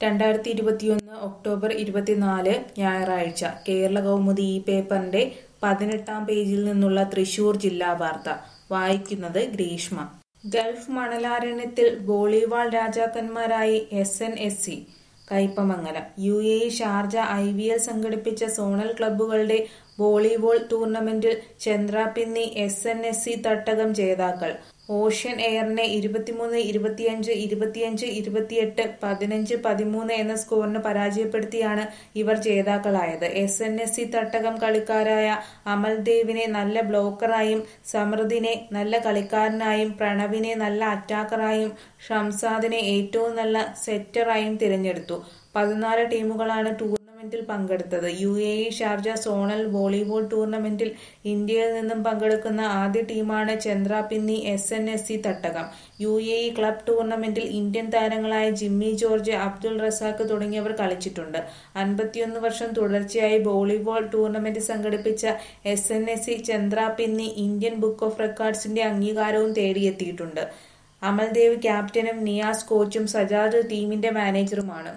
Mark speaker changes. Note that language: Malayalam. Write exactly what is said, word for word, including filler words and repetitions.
Speaker 1: രണ്ടായിരത്തി ഇരുപത്തിയൊന്ന് ഒക്ടോബർ ഇരുപത്തിനാല് ഞായറാഴ്ച കേരള കൗമുദി ഈ പേപ്പറിന്റെ പതിനെട്ടാം പേജിൽ നിന്നുള്ള തൃശൂർ ജില്ലാ വാർത്ത വായിക്കുന്നത് ഗ്രീഷ്മ. ഗൾഫ് മണലാരണ്യത്തിൽ വോളിബോൾ രാജാക്കന്മാരായി S N S C Kaipamangalam. U A E Sharjah I V L സംഘടിപ്പിച്ച സോണൽ ക്ലബ്ബുകളുടെ വോളിബോൾ ടൂർണമെന്റിൽ Chandrapinni S N S C Thattakam ജേതാക്കൾ. ഓഷ്യൻ എയറിനെ ഇരുപത്തിമൂന്ന് ഇരുപത്തിയഞ്ച് ഇരുപത്തിയഞ്ച് ഇരുപത്തിയെട്ട് പതിനഞ്ച് പതിമൂന്ന് എന്ന സ്കോറിന് പരാജയപ്പെടുത്തിയാണ് ഇവർ ജേതാക്കളായത്. S N S C Thattakam കളിക്കാരായ അമൽദേവിനെ നല്ല ബ്ലോക്കറായും സമൃദ്ധിനെ നല്ല കളിക്കാരനായും പ്രണവിനെ നല്ല അറ്റാക്കറായും ഷംസാദിനെ ഏറ്റവും നല്ല സെറ്ററായും തിരഞ്ഞെടുത്തു. പതിനാല് ടീമുകളാണ് ടൂർണമെന്റിൽ പങ്കെടുത്തത്. U A E Sharjah zonal volleyball ടൂർണമെന്റിൽ ഇന്ത്യയിൽ നിന്നും പങ്കെടുക്കുന്ന ആദ്യ ടീമാണ് Chandrapinni S N S C Thattakam. U A E club ടൂർണമെന്റിൽ ഇന്ത്യൻ താരങ്ങളായ ജിമ്മി ജോർജ്, അബ്ദുൾ റസാഖ് തുടങ്ങിയവർ കളിച്ചിട്ടുണ്ട്. അൻപത്തിയൊന്ന് വർഷം തുടർച്ചയായി വോളിബോൾ ടൂർണമെന്റ് സംഘടിപ്പിച്ച S N S C Chandrapinni Indian book of റെക്കോർഡ്സിന്റെ അംഗീകാരവും തേടിയെത്തിയിട്ടുണ്ട്. അമൽദേവ് ക്യാപ്റ്റനും നിയാസ് കോച്ചും സജാദ് ടീമിന്റെ മാനേജറുമാണ്.